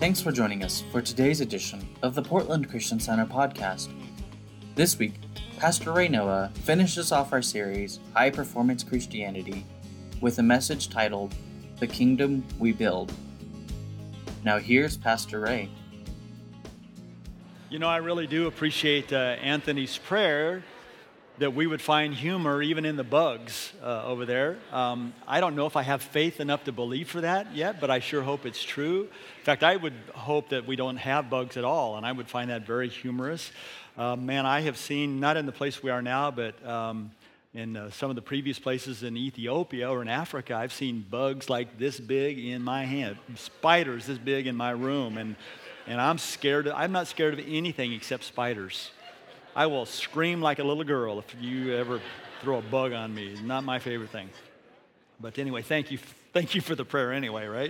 Thanks for joining us for today's edition of the Portland Christian Center podcast. This week, Pastor Ray Noah finishes off our series, High Performance Christianity, with a message titled, The Kingdom We Build. Now here's Pastor Ray. You know, I really do appreciate Anthony's prayer that we would find humor even in the bugs over there. I don't know if I have faith enough to believe for that yet, but I sure hope it's true. In fact, I would hope that we don't have bugs at all, and I would find that very humorous. Man, I have seen, not in the place we are now, but in some of the previous places in Ethiopia or in Africa, I've seen bugs like this big in my hand, spiders this big in my room, and I'm scared. I'm not scared of anything except spiders. I will scream like a little girl if you ever throw a bug on me. It's not my favorite thing. But anyway, thank you for the prayer anyway, right?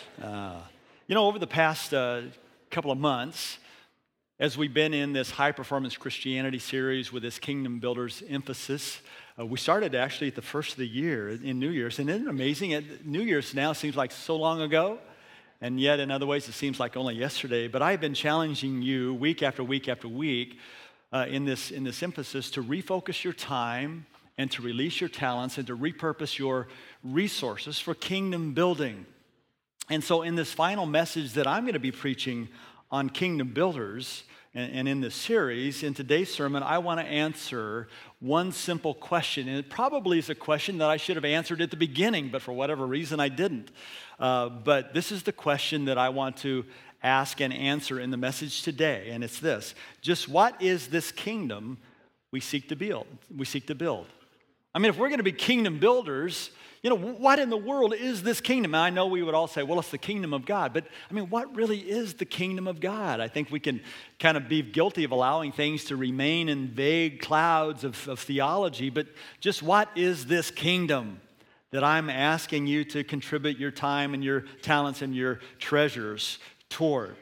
Over the past couple of months, as we've been in this High Performance Christianity series with this Kingdom Builders emphasis, we started actually at the first of the year, in New Year's. And isn't it amazing? New Year's now seems like so long ago. And yet in other ways it seems like only yesterday. But I've been challenging you week after week after week in this emphasis to refocus your time and to release your talents and to repurpose your resources for kingdom building. And so in this final message that I'm going to be preaching on kingdom builders and in this series, in today's sermon, I want to answer one simple question. And it probably is a question that I should have answered at the beginning, but for whatever reason I didn't. But this is the question that I want to ask and answer in the message today, and it's this: just what is this kingdom we seek to build? I mean, if we're going to be kingdom builders, what in the world is this kingdom? And I know we would all say, well, it's the kingdom of God, but I mean, what really is the kingdom of God? I think we can kind of be guilty of allowing things to remain in vague clouds of theology, but just what is this kingdom that I'm asking you to contribute your time and your talents and your treasures toward?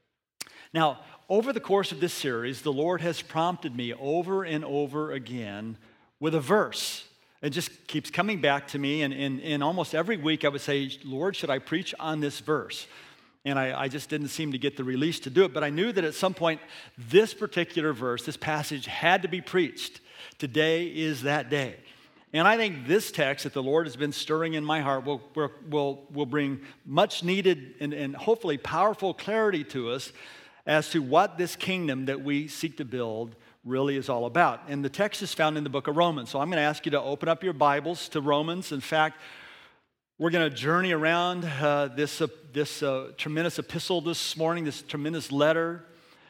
Now, over the course of this series, the Lord has prompted me over and over again with a verse. It just keeps coming back to me, and in almost every week I would say, Lord, should I preach on this verse? And I just didn't seem to get the release to do it, but I knew that at some point this particular verse, this passage had to be preached. Today is that day. And I think this text that the Lord has been stirring in my heart will bring much needed and hopefully powerful clarity to us as to what this kingdom that we seek to build really is all about. And the text is found in the book of Romans. So I'm going to ask you to open up your Bibles to Romans. In fact, we're going to journey around this tremendous epistle this morning, this tremendous letter.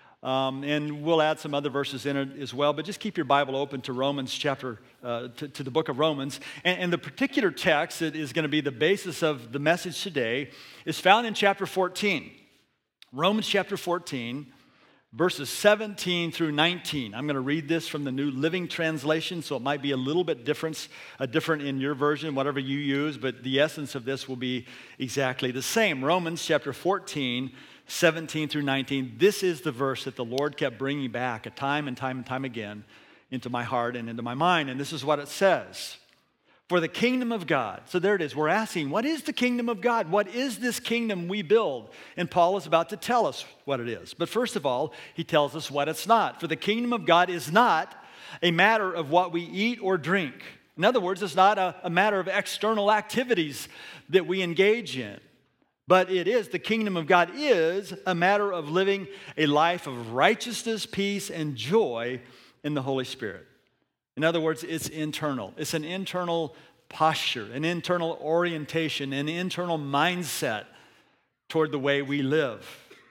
And we'll add some other verses in it as well, but just keep your Bible open to Romans chapter, to the book of Romans. And the particular text that is going to be the basis of the message today is found in chapter 14. Romans chapter 14, verses 17 through 19. I'm going to read this from the New Living Translation, so it might be a little bit different in your version, whatever you use, but the essence of this will be exactly the same. Romans chapter 14, 17 through 19, this is the verse that the Lord kept bringing back time and time again into my heart and into my mind. And this is what it says: for the kingdom of God. So there it is. We're asking, what is the kingdom of God? What is this kingdom we build? And Paul is about to tell us what it is. But first of all, he tells us what it's not. For the kingdom of God is not a matter of what we eat or drink. In other words, it's not a matter of external activities that we engage in. But the kingdom of God is a matter of living a life of righteousness, peace, and joy in the Holy Spirit. In other words, it's internal. It's an internal posture, an internal orientation, an internal mindset toward the way we live.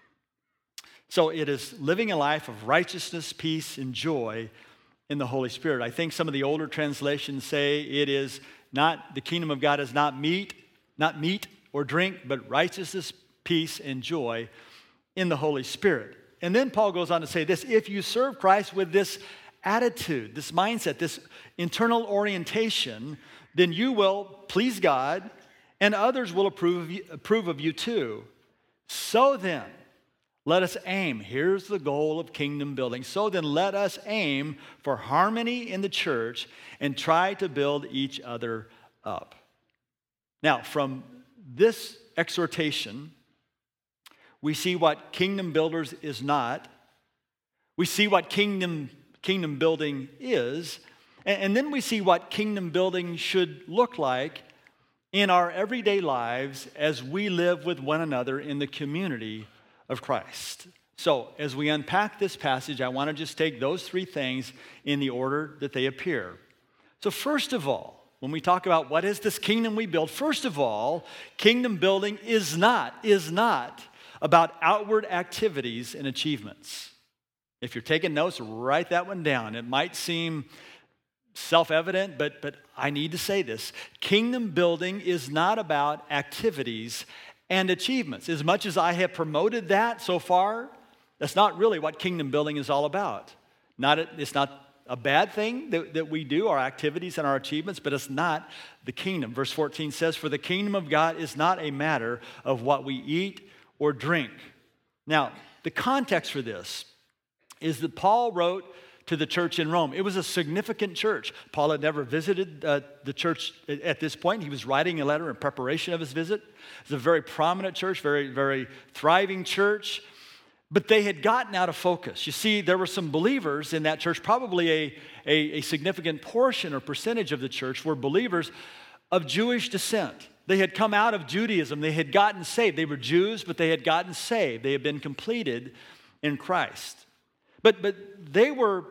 So it is living a life of righteousness, peace, and joy in the Holy Spirit. I think some of the older translations say it is not, the kingdom of God is not meat or drink, but righteousness, peace, and joy in the Holy Spirit. And then Paul goes on to say this: if you serve Christ with this attitude, this mindset, this internal orientation, then you will please God, and others will approve of you too. So then, let us aim. Here's the goal of kingdom building. So then, let us aim for harmony in the church and try to build each other up. Now, from this exhortation, we see what Kingdom Builders is not. We see what kingdom building is. And then we see what kingdom building should look like in our everyday lives as we live with one another in the community of Christ. So, as we unpack this passage, I want to just take those three things in the order that they appear. So, first of all, when we talk about what is this kingdom we build, first of all, kingdom building is not about outward activities and achievements. If you're taking notes, write that one down. It might seem self-evident, but I need to say this. Kingdom building is not about activities and achievements. As much as I have promoted that so far, that's not really what kingdom building is all about. It's not a bad thing that we do, our activities and our achievements, but it's not the kingdom. Verse 14 says, "For the kingdom of God is not a matter of what we eat or drink." Now, the context for this is that Paul wrote to the church in Rome. It was a significant church. Paul had never visited the church at this point. He was writing a letter in preparation of his visit. It's a very prominent church, very, very thriving church. But they had gotten out of focus. You see, there were some believers in that church, probably a significant portion or percentage of the church were believers of Jewish descent. They had come out of Judaism. They had gotten saved. They were Jews, but they had gotten saved. They had been completed in Christ. But they were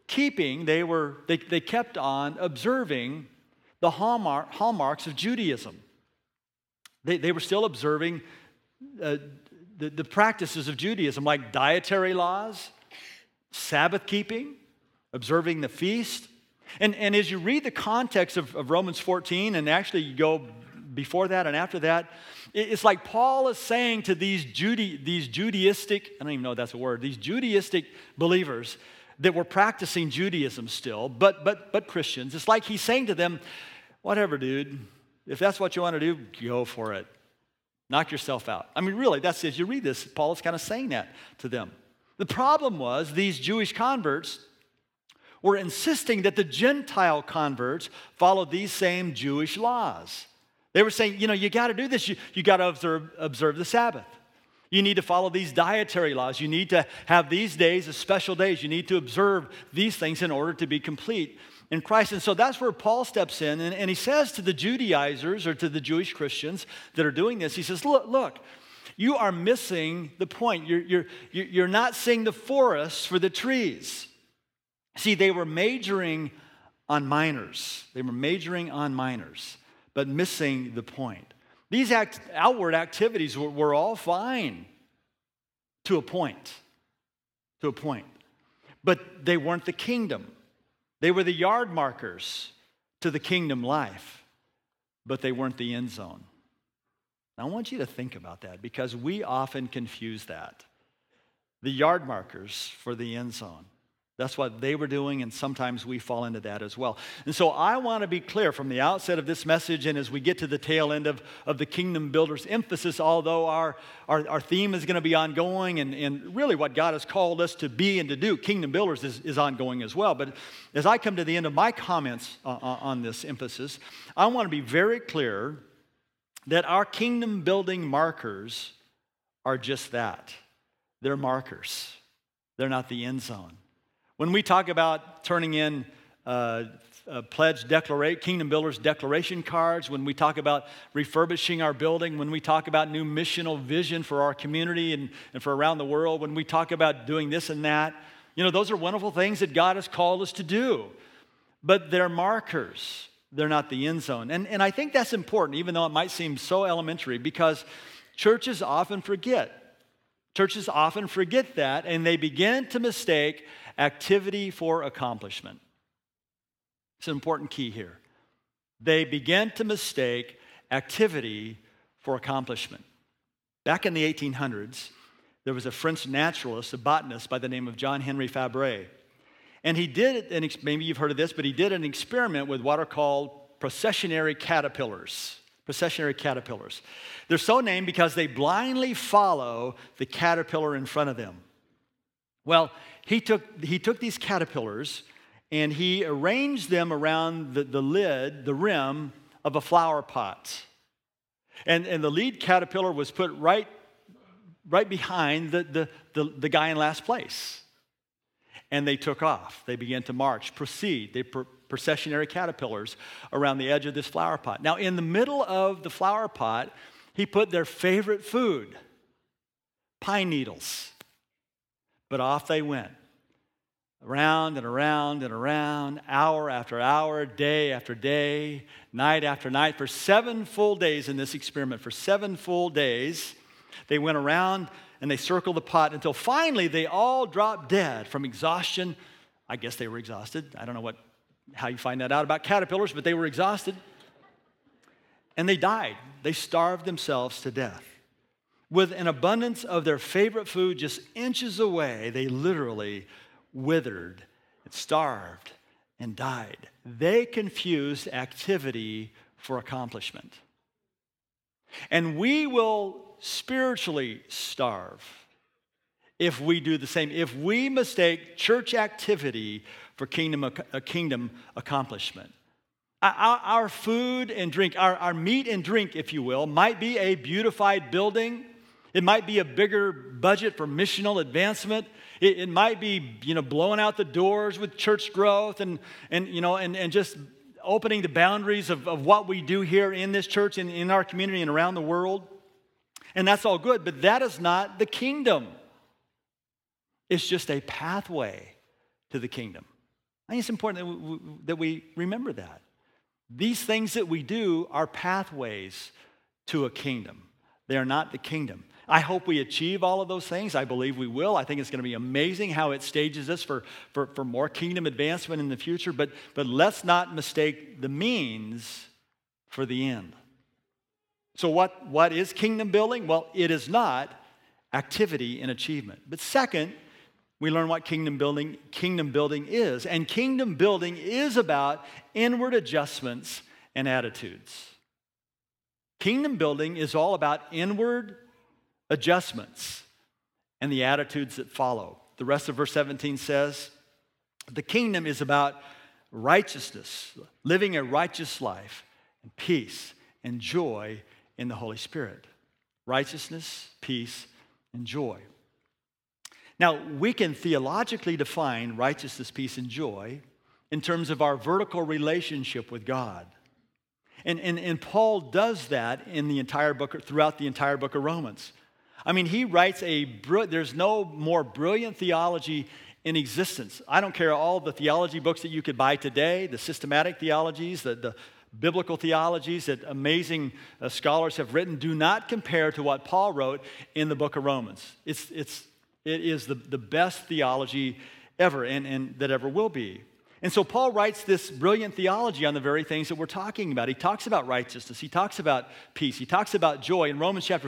they kept on observing the hallmarks of Judaism. They were still observing the practices of Judaism, like dietary laws, Sabbath keeping, observing the feast. And as you read the context of Romans 14, and actually you go before that and after that, it's like Paul is saying to these Judaistic, I don't even know if that's a word, these Judaistic believers that were practicing Judaism still, but Christians. It's like he's saying to them, whatever, dude, if that's what you want to do, go for it. Knock yourself out. I mean, really, that's as you read this, Paul is kind of saying that to them. The problem was these Jewish converts were insisting that the Gentile converts follow these same Jewish laws. They were saying, you got to do this. You got to observe the Sabbath. You need to follow these dietary laws. You need to have these days as special days. You need to observe these things in order to be complete in Christ. And so that's where Paul steps in, and he says to the Judaizers or to the Jewish Christians that are doing this, he says, look, you are missing the point. You're not seeing the forest for the trees. See, they were majoring on minors. But missing the point. These outward activities were all fine to a point. But they weren't the kingdom. They were the yard markers to the kingdom life, but they weren't the end zone. Now, I want you to think about that because we often confuse that. The yard markers for the end zone. That's what they were doing, and sometimes we fall into that as well. And so I want to be clear from the outset of this message, and as we get to the tail end of the Kingdom Builders emphasis, although our theme is going to be ongoing, and really what God has called us to be and to do, Kingdom Builders is ongoing as well. But as I come to the end of my comments on this emphasis, I want to be very clear that our kingdom building markers are just that. They're markers. They're not the end zone. When we talk about turning in Kingdom Builders declaration cards, when we talk about refurbishing our building, when we talk about new missional vision for our community and for around the world, when we talk about doing this and that, those are wonderful things that God has called us to do. But they're markers. They're not the end zone. And I think that's important, even though it might seem so elementary, because churches often forget. Churches often forget that, and they begin to mistake activity for accomplishment. It's an important key here. They begin to mistake activity for accomplishment. Back in the 1800s, there was a French naturalist, a botanist by the name of John Henry Fabre. And he did, maybe you've heard of this, but he did an experiment with what are called processionary caterpillars. Processionary caterpillars. They're so named because they blindly follow the caterpillar in front of them. Well, he took these caterpillars and he arranged them around the lid, the rim of a flower pot. And the lead caterpillar was put right right behind the guy in last place. And they took off. They began to march, proceed. They processionary caterpillars around the edge of this flower pot. Now, in the middle of the flower pot, he put their favorite food, pine needles. But off they went, around and around and around, hour after hour, day after day, night after night, for 7 full days in this experiment. For 7 full days, they went around and they circled the pot until finally they all dropped dead from exhaustion. I guess they were exhausted. I don't know how you find that out about caterpillars, but they were exhausted. And they died. They starved themselves to death. With an abundance of their favorite food just inches away, they literally withered and starved and died. They confused activity for accomplishment. And we will spiritually starve if we do the same. If we mistake church activity for kingdom accomplishment. Our food and drink, our meat and drink, if you will, might be a beautified building. It might be a bigger budget for missional advancement. It might be, blowing out the doors with church growth and just opening the boundaries of what we do here in this church and in our community and around the world. And that's all good, but that is not the kingdom. It's just a pathway to the kingdom. I think it's important that we remember that. These things that we do are pathways to a kingdom. They are not the kingdom. I hope we achieve all of those things. I believe we will. I think it's going to be amazing how it stages us for more kingdom advancement in the future. But let's not mistake the means for the end. So what is kingdom building? Well, it is not activity and achievement. But second, we learn what kingdom building is. And kingdom building is about inward adjustments and attitudes. Kingdom building is all about inward adjustments and the attitudes that follow. The rest of verse 17 says, the kingdom is about righteousness, living a righteous life, and peace and joy in the Holy Spirit. Righteousness, peace, and joy. Now, we can theologically define righteousness, peace, and joy in terms of our vertical relationship with God. And Paul does that in the entire book, throughout the entire book of Romans. I mean, he writes there's no more brilliant theology in existence. I don't care all the theology books that you could buy today, the systematic theologies, the biblical theologies that amazing scholars have written, do not compare to what Paul wrote in the book of Romans. It is the best theology ever and that ever will be. And so Paul writes this brilliant theology on the very things that we're talking about. He talks about righteousness. He talks about peace. He talks about joy. In Romans chapter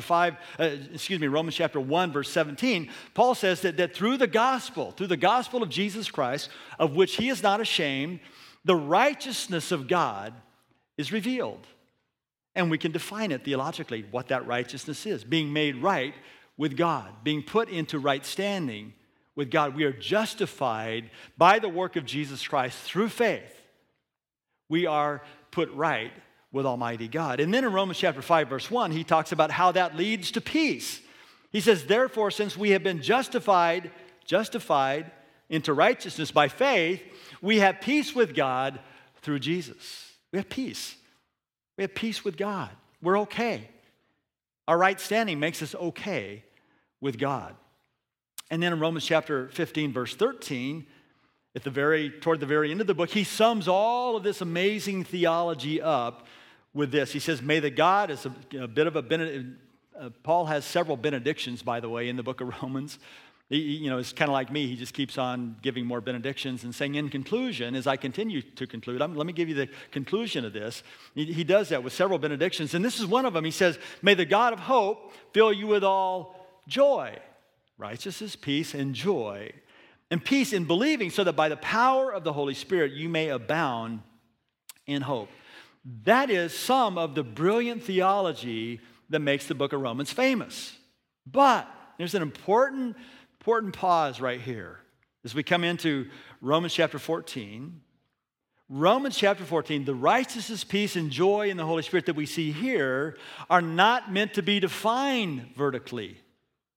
1, verse 17, Paul says that through the gospel of Jesus Christ, of which he is not ashamed, the righteousness of God is revealed. And we can define it theologically, what that righteousness is. Being made right with God, being put into right standing with God. We are justified by the work of Jesus Christ through faith. We are put right with Almighty God. And then in Romans chapter 5, verse 1, he talks about how that leads to peace. He says, therefore, since we have been justified into righteousness by faith, we have peace with God through Jesus. We have peace. We have peace with God. We're okay. Our right standing makes us okay with God. And then in Romans chapter 15, verse 13, toward the very end of the book, he sums all of this amazing theology up with this. He says, may the God, is a bit of a benediction. Paul has several benedictions, by the way, in the book of Romans. It's kind of like me. He just keeps on giving more benedictions and saying, in conclusion, as I continue to conclude, let me give you the conclusion of this. He does that with several benedictions. And this is one of them. He says, may the God of hope fill you with all joy, righteousness, peace, and joy, and peace in believing, so that by the power of the Holy Spirit you may abound in hope. That is some of the brilliant theology that makes the book of Romans famous. But there's an important pause right here as we come into Romans chapter 14. Romans chapter 14, the righteousness, peace, and joy in the Holy Spirit that we see here are not meant to be defined vertically.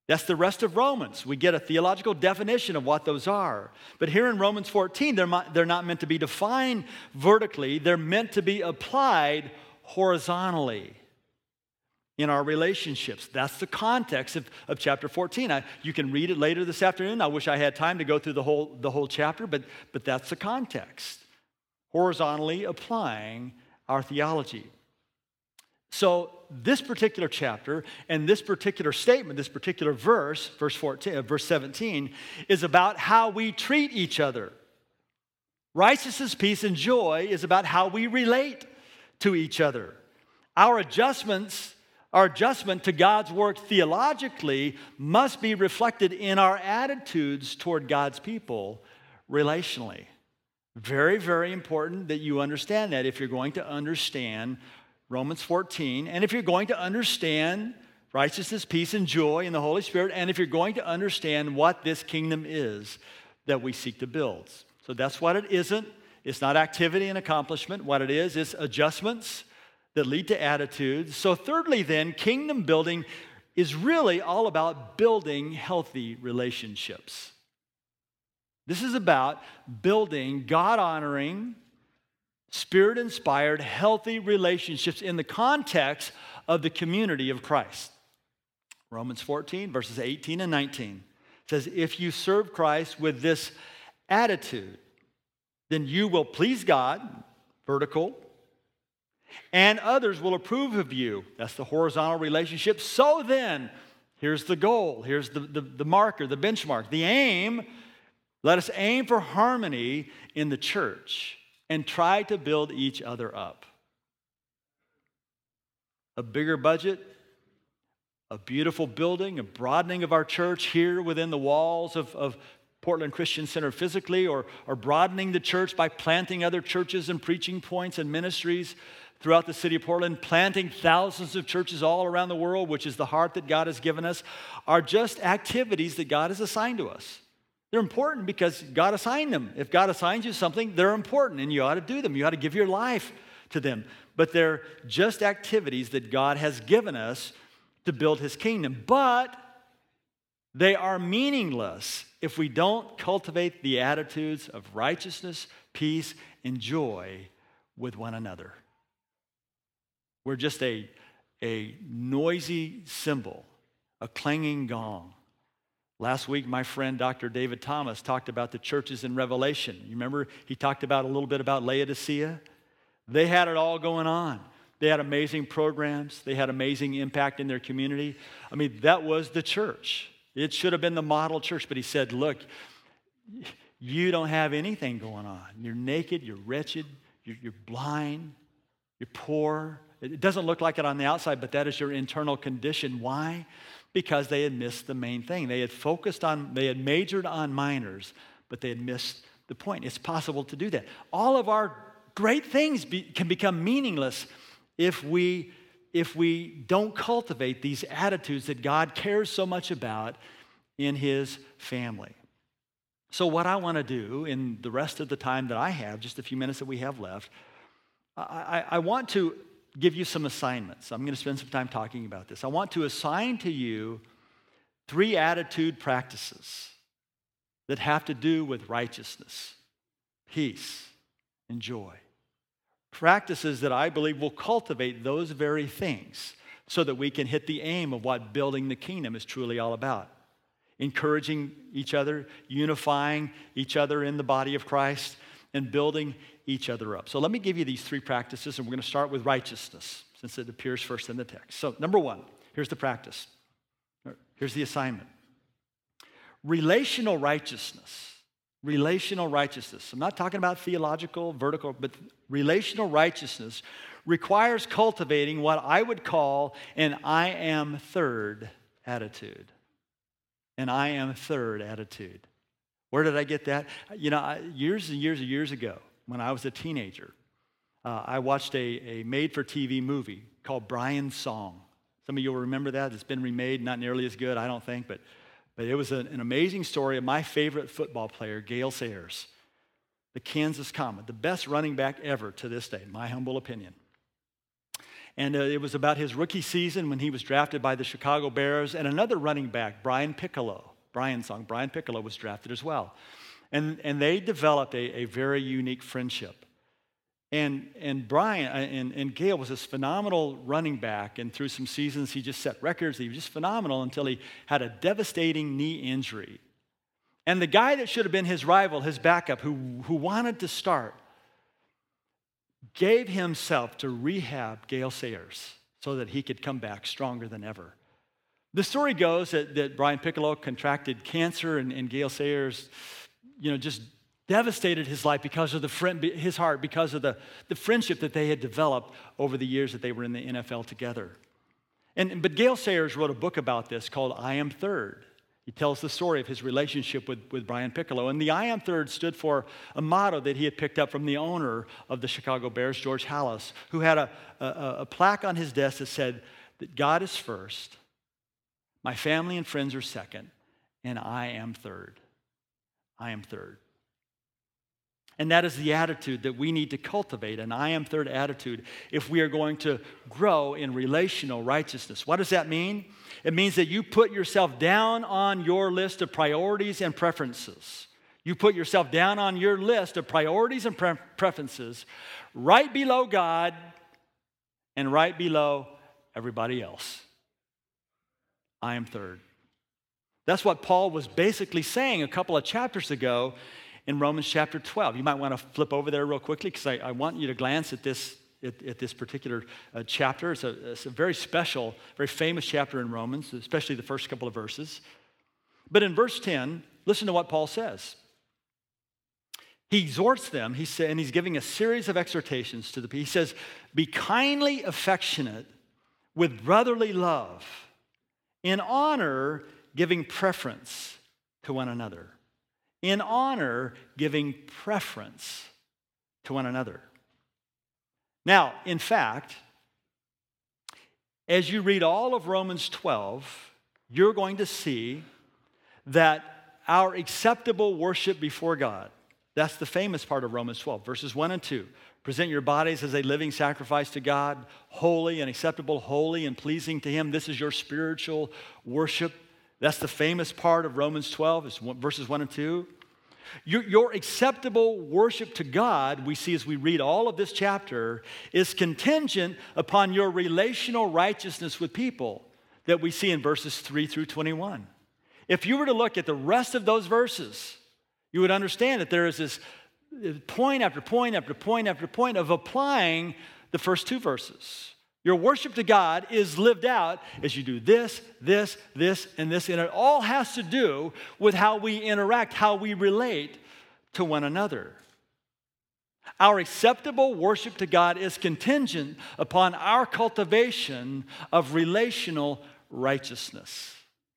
That's the rest of Romans. We get a theological definition of what those are. But here in Romans 14, they're not meant to be defined vertically. They're meant to be applied horizontally in our relationships. That's the context of chapter 14. You can read it later this afternoon. I wish I had time to go through the whole chapter, but that's the context. Horizontally applying our theology. So this particular chapter and this particular statement, this particular verse 17, is about how we treat each other. Righteousness, peace, and joy is about how we relate to each other. Our adjustment to God's work theologically must be reflected in our attitudes toward God's people relationally. Very, very important that you understand that if you're going to understand Romans 14, and if you're going to understand righteousness, peace, and joy in the Holy Spirit, and if you're going to understand what this kingdom is that we seek to build. So that's what it isn't. It's not activity and accomplishment. What it is adjustments that lead to attitudes. So thirdly then, kingdom building is really all about building healthy relationships. This is about building God-honoring, Spirit-inspired, healthy relationships in the context of the community of Christ. Romans 14, verses 18 and 19 says, if you serve Christ with this attitude, then you will please God, vertical, and others will approve of you. That's the horizontal relationship. So then, here's the goal. Here's the marker, the benchmark, the aim. Let us aim for harmony in the church and try to build each other up. A bigger budget, a beautiful building, a broadening of our church here within the walls of Portland Christian Center physically, or broadening the church by planting other churches and preaching points and ministries throughout the city of Portland, planting thousands of churches all around the world, which is the heart that God has given us, are just activities that God has assigned to us. They're important because God assigned them. If God assigns you something, they're important and you ought to do them. You ought to give your life to them. But they're just activities that God has given us to build His kingdom. But they are meaningless if we don't cultivate the attitudes of righteousness, peace, and joy with one another. We're just a noisy cymbal, a clanging gong. Last week, my friend Dr. David Thomas talked about the churches in Revelation. You remember he talked about a little bit about Laodicea? They had it all going on. They had amazing programs. They had amazing impact in their community. I mean, that was the church. It should have been the model church. But he said, look, you don't have anything going on. You're naked, you're wretched, you're blind, you're poor. It doesn't look like it on the outside, but that is your internal condition. Why? Because they had missed the main thing. They had majored on minors, but they had missed the point. It's possible to do that. All of our great things can become meaningless if we don't cultivate these attitudes that God cares so much about in His family. So what I want to do in the rest of the time that I have, just a few minutes that we have left, I want to give you some assignments. I'm going to spend some time talking about this. I want to assign to you 3 attitude practices that have to do with righteousness, peace, and joy. Practices that I believe will cultivate those very things so that we can hit the aim of what building the kingdom is truly all about. Encouraging each other, unifying each other in the body of Christ, and building each other up. So let me give you these 3 practices, and we're going to start with righteousness, since it appears first in the text. So number 1, here's the practice. Here's the assignment. Relational righteousness. Relational righteousness. I'm not talking about theological, vertical, but relational righteousness requires cultivating what I would call an I am third attitude. An I am third attitude. Where did I get that? You know, years and years and years ago, when I was a teenager, I watched a made-for-TV movie called Brian's Song. Some of you will remember that. It's been remade, not nearly as good, I don't think, but it was an amazing story of my favorite football player, Gale Sayers, the Kansas Comet, the best running back ever to this day, in my humble opinion. And it was about his rookie season when he was drafted by the Chicago Bears, and another running back, Brian Piccolo. Brian Piccolo was drafted as well. And they developed a very unique friendship. And Brian and Gale was this phenomenal running back, and through some seasons he just set records. He was just phenomenal until he had a devastating knee injury. And the guy that should have been his rival, his backup, who wanted to start, gave himself to rehab Gale Sayers so that he could come back stronger than ever. The story goes that Brian Piccolo contracted cancer, and Gale Sayers, just devastated his life because of his heart, because of the friendship that they had developed over the years that they were in the NFL together. But Gale Sayers wrote a book about this called I Am Third. He tells the story of his relationship with Brian Piccolo. And the I Am Third stood for a motto that he had picked up from the owner of the Chicago Bears, George Halas, who had a plaque on his desk that said that God is first, my family and friends are second, and I am third. I am third. And that is the attitude that we need to cultivate, an I am third attitude, if we are going to grow in relational righteousness. What does that mean? It means that you put yourself down on your list of priorities and preferences. You put yourself down on your list of priorities and preferences right below God and right below everybody else. I am third. That's what Paul was basically saying a couple of chapters ago in Romans chapter 12. You might want to flip over there real quickly because I want you to glance at this particular chapter. It's a very special, very famous chapter in Romans, especially the first couple of verses. But in verse 10, listen to what Paul says. He exhorts them, and he's giving a series of exhortations to the people. He says, be kindly affectionate with brotherly love, in honor giving preference to one another. In honor, giving preference to one another. Now, in fact, as you read all of Romans 12, you're going to see that our acceptable worship before God, that's the famous part of Romans 12, verses 1 and 2. Present your bodies as a living sacrifice to God, holy and acceptable, holy and pleasing to Him. This is your spiritual worship. That's the famous part of Romans 12, it's verses 1 and 2. Your acceptable worship to God, we see as we read all of this chapter, is contingent upon your relational righteousness with people that we see in verses 3 through 21. If you were to look at the rest of those verses, you would understand that there is this point after point after point after point of applying the first two verses. Your worship to God is lived out as you do this, this, this, and this. And it all has to do with how we interact, how we relate to one another. Our acceptable worship to God is contingent upon our cultivation of relational righteousness.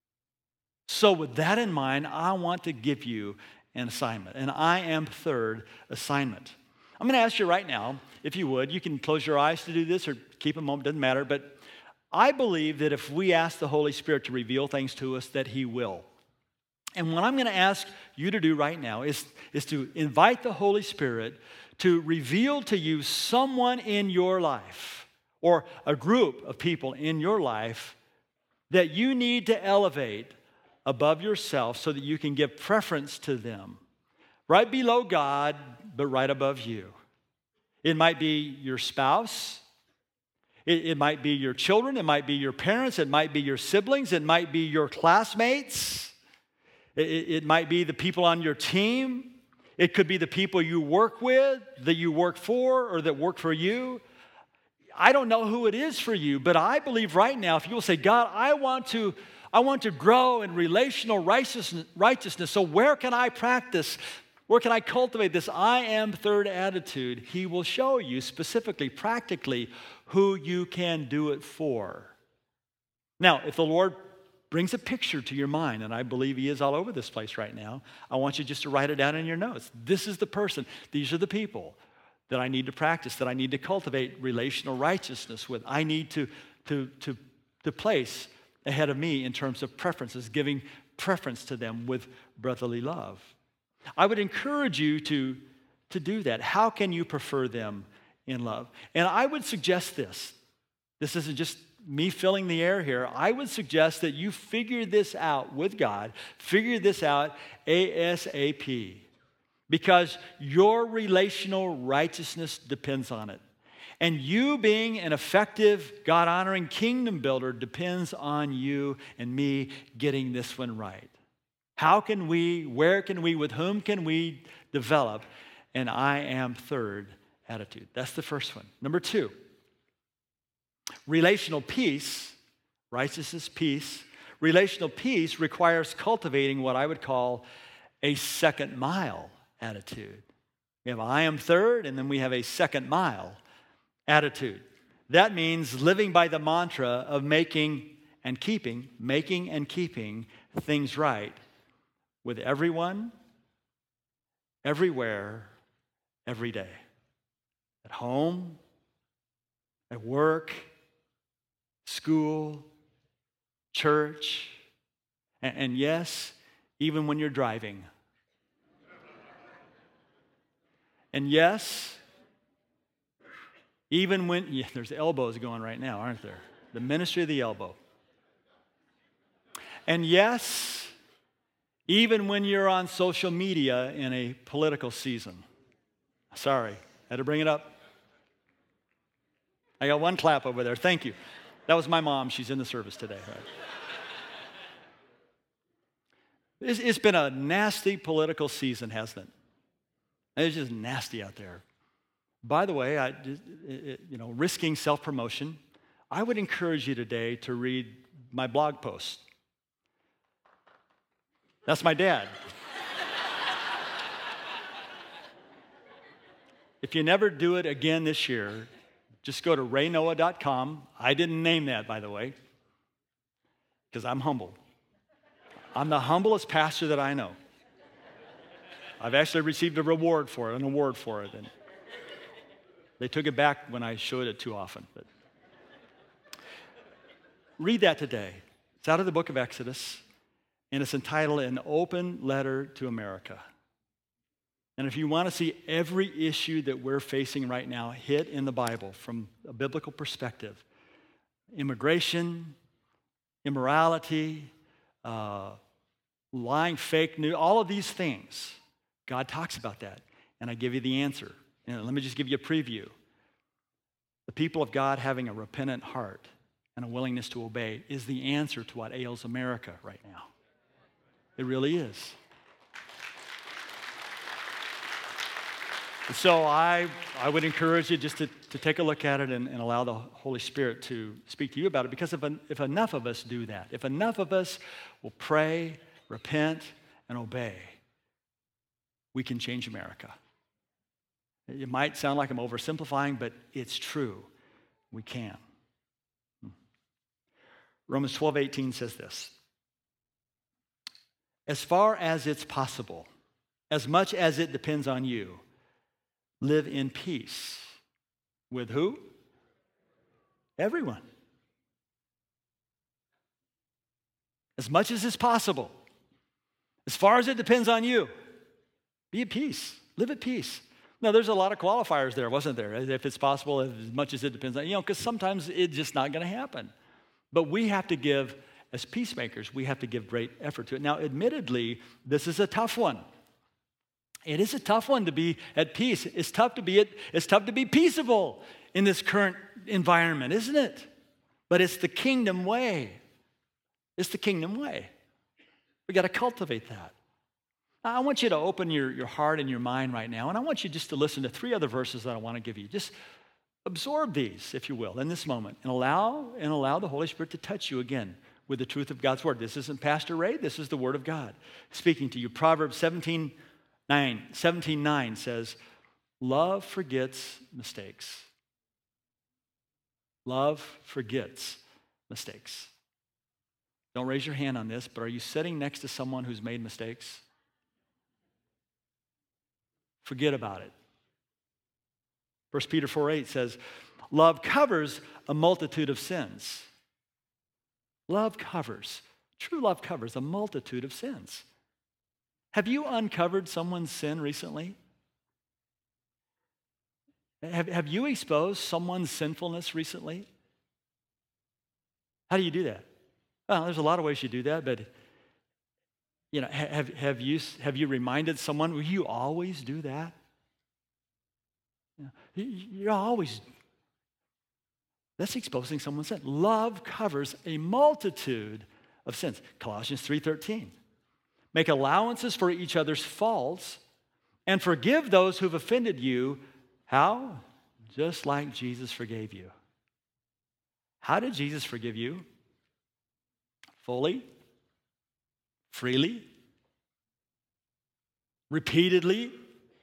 So with that in mind, I want to give you an assignment, an I am third assignment. I'm going to ask you right now, if you would, you can close your eyes to do this or keep them open, doesn't matter, but I believe that if we ask the Holy Spirit to reveal things to us, that He will. And what I'm going to ask you to do right now is to invite the Holy Spirit to reveal to you someone in your life or a group of people in your life that you need to elevate above yourself so that you can give preference to them. Right below God, but right above you. It might be your spouse. It might be your children. It might be your parents. It might be your siblings. It might be your classmates. It might be the people on your team. It could be the people you work with, that you work for, or that work for you. I don't know who it is for you, but I believe right now, if you will say, God, I want to grow in relational righteousness. So where can I practice? Where can I cultivate this I am third attitude? He will show you specifically, practically, who you can do it for. Now, if the Lord brings a picture to your mind, and I believe He is all over this place right now, I want you just to write it down in your notes. This is the person. These are the people that I need to practice, that I need to cultivate relational righteousness with. I need to place ahead of me in terms of preferences, giving preference to them with brotherly love. I would encourage you to do that. How can you prefer them in love? And I would suggest this, This isn't just me filling the air here. I would suggest that you figure this out with God, figure this out ASAP, because your relational righteousness depends on it. And you being an effective, God-honoring kingdom builder depends on you and me getting this one right. How can we, where can we, with whom can we develop an I am third attitude? That's the first one. Number two, relational peace, righteousness, peace. Relational peace requires cultivating what I would call a second mile attitude. We have I am third, and then we have a second mile attitude. That means living by the mantra of making and keeping things right with everyone, everywhere, every day. At home, at work, school, church, and yes, even when you're driving. And yes, even when, there's elbows going right now, aren't there? The ministry of the elbow. And yes, even when you're on social media in a political season. Sorry, had to bring it up. I got one clap over there. Thank you. That was my mom. She's in the service today. Right? It's been a nasty political season, hasn't it? It's just nasty out there. By the way, risking self-promotion, I would encourage you today to read my blog post. That's my dad. If you never do it again this year, just go to raynoah.com. I didn't name that, by the way, because I'm humble. I'm the humblest pastor that I know. I've actually received an award for it, and they took it back when I showed it too often. But read that today. It's out of the book of Exodus, and it's entitled An Open Letter to America. And if you want to see every issue that we're facing right now hit in the Bible from a biblical perspective, immigration, immorality, lying, fake news, all of these things, God talks about that. And I give you the answer. And let me just give you a preview. The people of God having a repentant heart and a willingness to obey is the answer to what ails America right now. It really is. So I would encourage you just to take a look at it and allow the Holy Spirit to speak to you about it, because if enough of us do that, if enough of us will pray, repent, and obey, we can change America. It might sound like I'm oversimplifying, but it's true. We can. Romans 12:18 says this: as far as it's possible, as much as it depends on you, live in peace. With who? Everyone. As much as is possible. As far as it depends on you, be at peace. Live at peace. Now, there's a lot of qualifiers there, wasn't there? If it's possible, as much as it depends on you, because sometimes it's just not going to happen. But we have to give, as peacemakers, we have to give great effort to it. Now, admittedly, this is a tough one. It is a tough one to be at peace. It's tough to be peaceable in this current environment, isn't it? But it's the kingdom way. It's the kingdom way. We got to cultivate that. Now, I want you to open your heart and your mind right now, and I want you just to listen to 3 other verses that I want to give you. Just absorb these, if you will, in this moment, and allow the Holy Spirit to touch you again with the truth of God's word. This isn't Pastor Ray. This is the word of God speaking to you. Proverbs 17:9 says, love forgets mistakes. Love forgets mistakes. Don't raise your hand on this, but are you sitting next to someone who's made mistakes? Forget about it. 1 Peter 4:8 says, love covers a multitude of sins. True love covers a multitude of sins. Have you uncovered someone's sin recently? Have you exposed someone's sinfulness recently? How do you do that? Well, there's a lot of ways you do that, but have you reminded someone, will you always do that? You're always, that's exposing someone's sin. Love covers a multitude of sins. Colossians 3:13. Make allowances for each other's faults and forgive those who've offended you. How? Just like Jesus forgave you. How did Jesus forgive you? Fully, freely, repeatedly,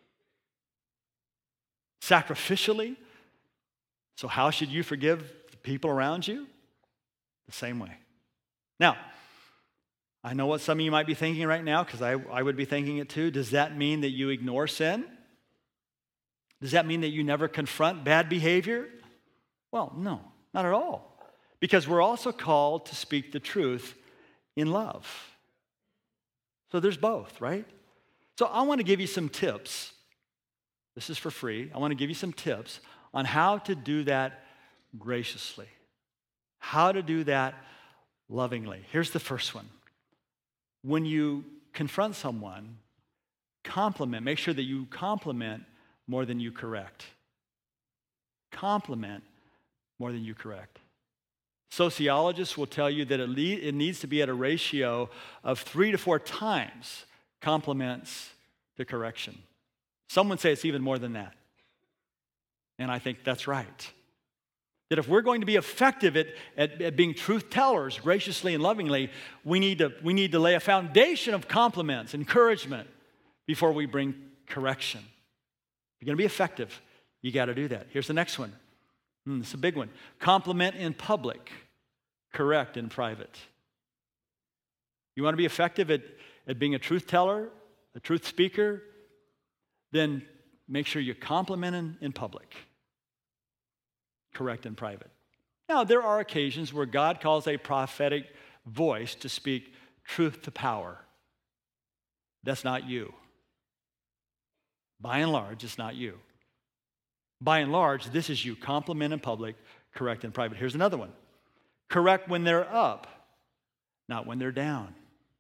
sacrificially. So how should you forgive the people around you? The same way. Now, I know what some of you might be thinking right now, because I would be thinking it too. Does that mean that you ignore sin? Does that mean that you never confront bad behavior? Well, no, not at all. Because we're also called to speak the truth in love. So there's both, right? So I want to give you some tips. This is for free. I want to give you some tips on how to do that graciously, how to do that lovingly. Here's the first one. When you confront someone, compliment. Make sure that you compliment more than you correct. Compliment more than you correct. Sociologists will tell you that it needs to be at a ratio of 3 to 4 times compliments to correction. Some would say it's even more than that. And I think that's right. That if we're going to be effective at being truth tellers graciously and lovingly, we need to lay a foundation of compliments, encouragement, before we bring correction. If you're going to be effective, you got to do that. Here's the next one. It's a big one. Compliment in public, correct in private. You want to be effective at being a truth teller, a truth speaker, then make sure you compliment in public, correct in private. Now, there are occasions where God calls a prophetic voice to speak truth to power. That's not you. By and large, it's not you. By and large, this is you. Compliment in public, correct in private. Here's another one. Correct when they're up, not when they're down.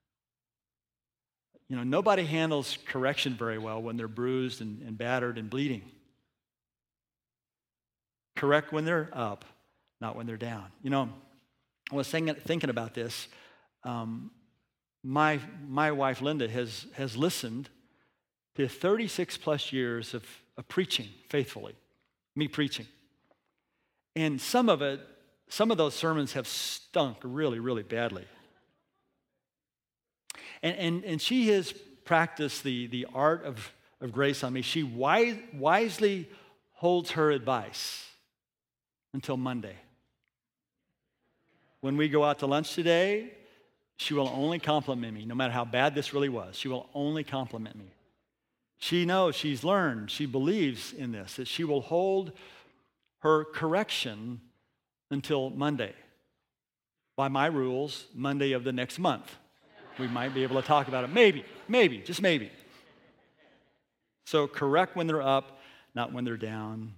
Nobody handles correction very well when they're bruised and battered and bleeding. Correct when they're up, not when they're down. I was thinking about this. My wife, Linda, has listened to 36 plus years of preaching faithfully. Me preaching. And some of those sermons have stunk really, really badly. And she has practiced the art of grace on me. She wisely holds her advice until Monday. When we go out to lunch today, she will only compliment me, no matter how bad this really was. She will only compliment me. She knows, she's learned, she believes in this, that she will hold her correction until Monday. By my rules, Monday of the next month. We might be able to talk about it. Maybe, just maybe. So correct when they're up, not when they're down.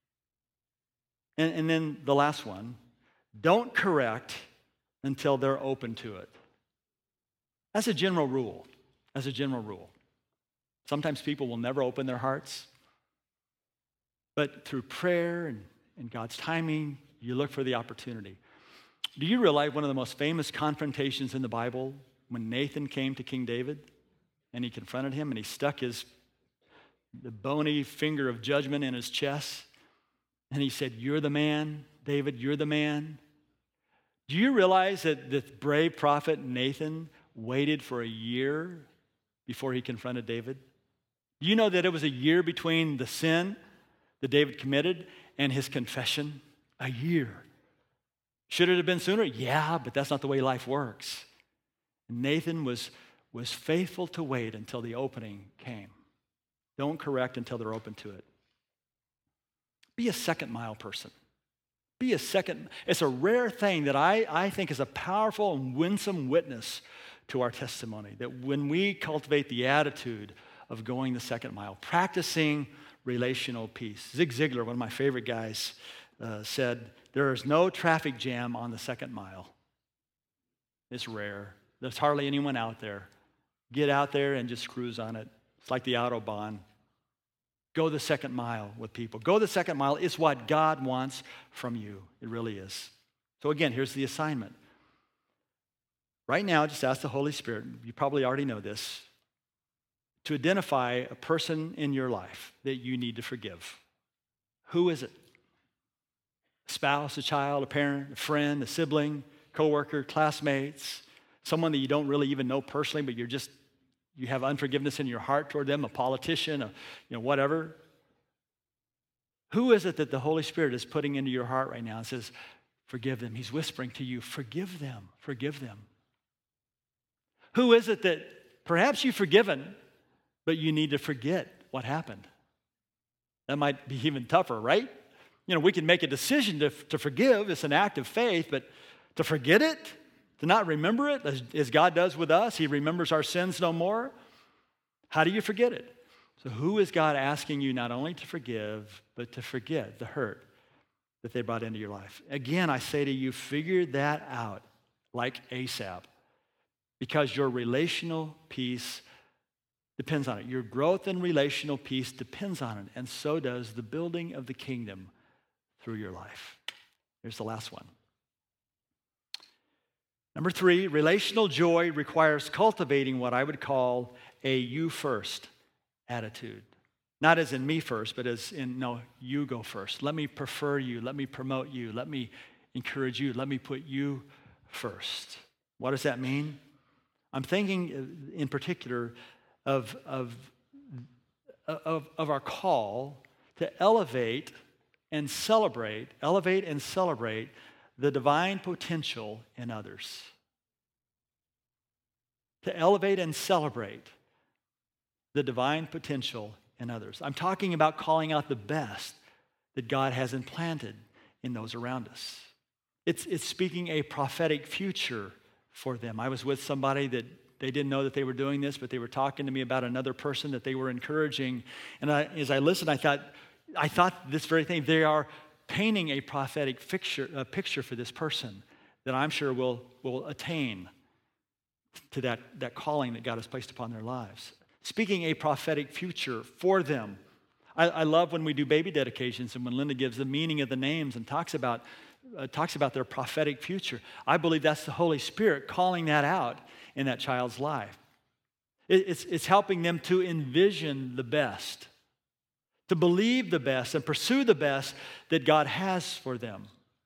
And then the last one, don't correct until they're open to it. That's a general rule. Sometimes people will never open their hearts. But through prayer and God's timing, you look for the opportunity. Do you realize one of the most famous confrontations in the Bible, when Nathan came to King David and he confronted him and he stuck the bony finger of judgment in his chest and he said, "You're the man, David, you're the man." Do you realize that the brave prophet Nathan waited for a year before he confronted David? Do you know that it was a year between the sin that David committed and his confession? A year. Should it have been sooner? Yeah, but that's not the way life works. Nathan was faithful to wait until the opening came. Don't correct until they're open to it. Be a second mile person. It's a rare thing that I think is a powerful and winsome witness to our testimony, that when we cultivate the attitude of going the second mile, practicing relational peace. Zig Ziglar, one of my favorite guys, said, "There is no traffic jam on the second mile. It's rare. There's hardly anyone out there. Get out there and just cruise on it. It's like the Autobahn. Go the second mile with people. Go the second mile. It's what God wants from you. It really is. So again, here's the assignment. Right now, just ask the Holy Spirit, you probably already know this, to identify a person in your life that you need to forgive. Who is it? A spouse, a child, a parent, a friend, a sibling, coworker, classmates, someone that you don't really even know personally, but you have unforgiveness in your heart toward them, a politician, whatever. Who is it that the Holy Spirit is putting into your heart right now and says, forgive them? He's whispering to you, forgive them, forgive them. Who is it that perhaps you've forgiven, but you need to forget what happened? That might be even tougher, right? We can make a decision to forgive. It's an act of faith, but to forget it, to not remember it, as God does with us, He remembers our sins no more. How do you forget it? So who is God asking you not only to forgive, but to forget the hurt that they brought into your life? Again, I say to you, figure that out like ASAP, because your relational peace depends on it. Your growth in relational peace depends on it, and so does the building of the kingdom through your life. Here's the last one. Number 3, relational joy requires cultivating what I would call a you first attitude. Not as in me first, but as in, no, you go first. Let me prefer you. Let me promote you. Let me encourage you. Let me put you first. What does that mean? I'm thinking in particular of our call to elevate and celebrate the divine potential in others. To elevate and celebrate the divine potential in others. I'm talking about calling out the best that God has implanted in those around us. It's speaking a prophetic future for them. I was with somebody that they didn't know that they were doing this, but they were talking to me about another person that they were encouraging. And as I listened, I thought this very thing. They are painting a prophetic picture for this person that I'm sure will attain to that calling that God has placed upon their lives. Speaking a prophetic future for them. I love when we do baby dedications and when Linda gives the meaning of the names and talks about their prophetic future. I believe that's the Holy Spirit calling that out in that child's life. It's helping them to envision the best, to believe the best and pursue the best that God has for them.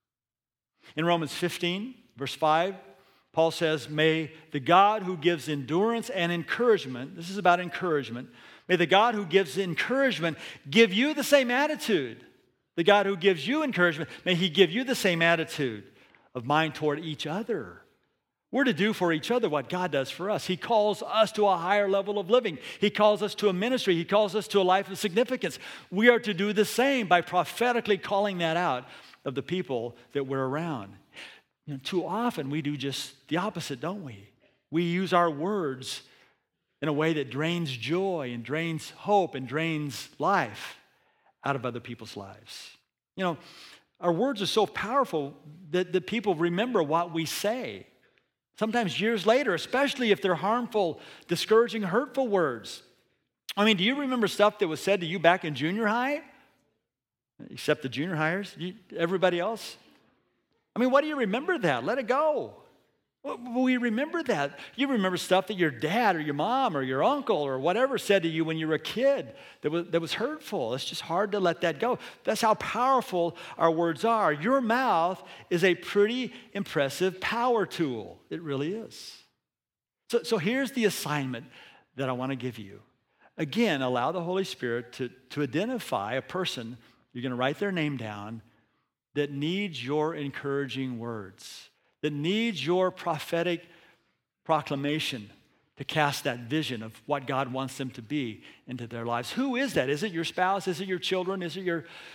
In Romans 15, verse 5, Paul says, may the God who gives endurance and encouragement, this is about encouragement, may the God who gives encouragement give you the same attitude. The God who gives you encouragement, may He give you the same attitude of mind toward each other. We're to do for each other what God does for us. He calls us to a higher level of living. He calls us to a ministry. He calls us to a life of significance. We are to do the same by prophetically calling that out of the people that we're around. Too often we do just the opposite, don't we? We use our words in a way that drains joy and drains hope and drains life out of other people's lives. Our words are so powerful that people remember what we say. Sometimes years later, especially if they're harmful, discouraging, hurtful words. Do you remember stuff that was said to you back in junior high? Except the junior hires? Everybody else? Why do you remember that? Let it go. We remember that. You remember stuff that your dad or your mom or your uncle or whatever said to you when you were a kid that was hurtful. It's just hard to let that go. That's how powerful our words are. Your mouth is a pretty impressive power tool. It really is. So here's the assignment that I want to give you. Again, allow the Holy Spirit to identify a person. You're going to write their name down that needs your encouraging words, that needs your prophetic proclamation to cast that vision of what God wants them to be into their lives. Who is that? Is it your spouse? Is it your children? Is it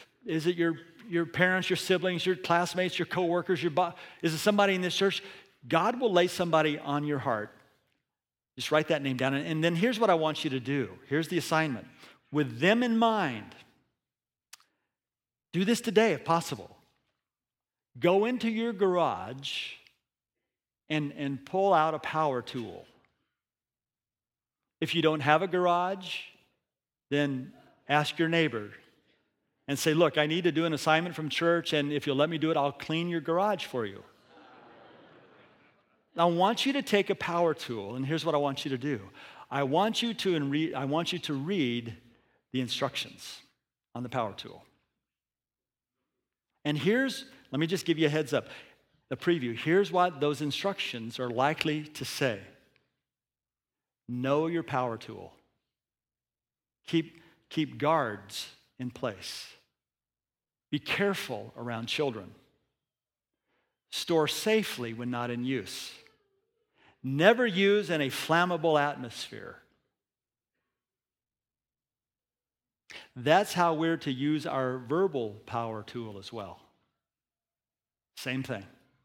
your parents, your siblings, your classmates, your coworkers, is it somebody in this church? God will lay somebody on your heart. Just write that name down. And then here's what I want you to do. Here's the assignment. With them in mind, do this today if possible. Go into your garage and pull out a power tool. If you don't have a garage, then ask your neighbor and say, look, I need to do an assignment from church, and if you'll let me do it, I'll clean your garage for you. I want you to take a power tool, and here's what I want you to do. I want you to read the instructions on the power tool. And let me just give you a heads up, a preview. Here's what those instructions are likely to say. Know your power tool. Keep guards in place. Be careful around children. Store safely when not in use. Never use in a flammable atmosphere. That's how we're to use our verbal power tool as well. Same thing.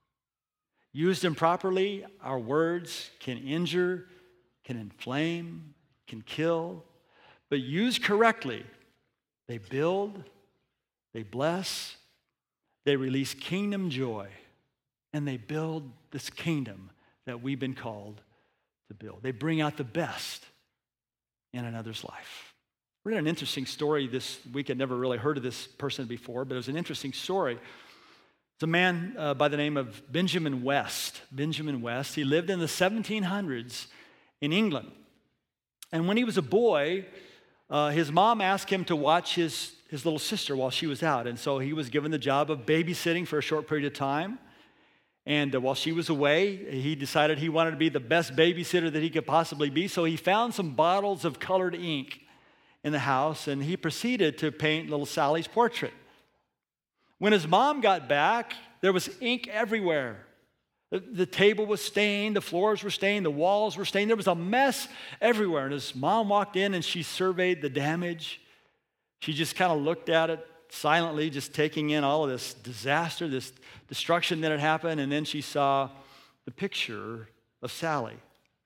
Used improperly, our words can injure, can inflame, can kill. But used correctly, they build, they bless, they release kingdom joy, and they build this kingdom that we've been called to build. They bring out the best in another's life. We read an interesting story this week. I'd never really heard of this person before, but it was an interesting story. It's a man by the name of Benjamin West. Benjamin West. He lived in the 1700s in England. And when he was a boy, his mom asked him to watch his little sister while she was out. And so he was given the job of babysitting for a short period of time. And while she was away, he decided he wanted to be the best babysitter that he could possibly be. So he found some bottles of colored ink in the house, and he proceeded to paint little Sally's portrait. When his mom got back, there was ink everywhere. The table was stained, the floors were stained, the walls were stained. There was a mess everywhere. And his mom walked in and she surveyed the damage. She just kind of looked at it silently, just taking in all of this disaster, this destruction that had happened. And then she saw the picture of Sally.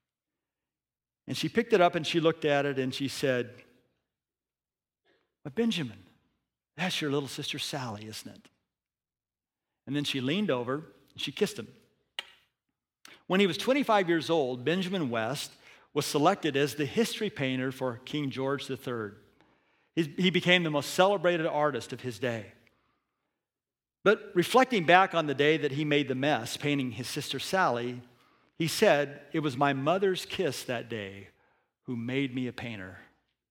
And she picked it up and she looked at it and she said, "But Benjamin, that's your little sister Sally, isn't it?" And then she leaned over and she kissed him. When he was 25 years old, Benjamin West was selected as the history painter for King George III. He became the most celebrated artist of his day. But reflecting back on the day that he made the mess, painting his sister Sally, he said, "It was my mother's kiss that day who made me a painter."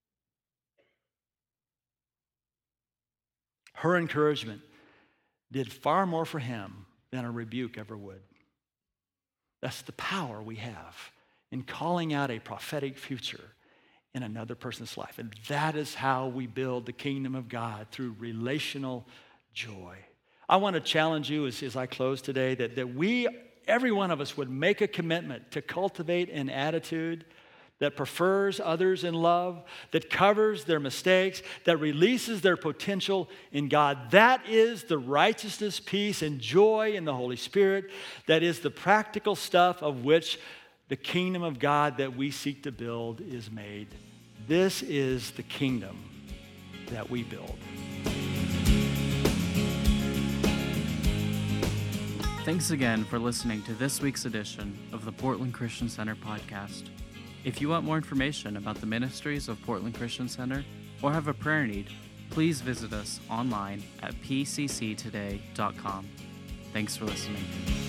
Her encouragement did far more for him than a rebuke ever would. That's the power we have in calling out a prophetic future in another person's life. And that is how we build the kingdom of God, through relational joy. I want to challenge you as I close today that we, every one of us, would make a commitment to cultivate an attitude that prefers others in love, that covers their mistakes, that releases their potential in God. That is the righteousness, peace, and joy in the Holy Spirit. That is the practical stuff of which the kingdom of God that we seek to build is made. This is the kingdom that we build. Thanks again for listening to this week's edition of the Portland Christian Center podcast. If you want more information about the ministries of Portland Christian Center or have a prayer need, please visit us online at pcctoday.com. Thanks for listening.